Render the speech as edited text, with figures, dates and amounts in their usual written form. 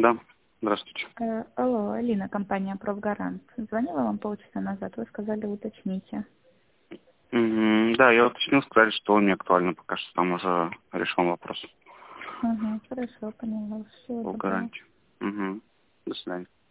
Да, здравствуйте. Алло, Алина, компания «Профгарант». Звонила вам полчаса назад, вы сказали, уточните. Да, я уточнил, сказали, что не актуально, пока что там уже решен вопрос Ага, хорошо, поняла. Всего по доброго. гарантии. До свидания.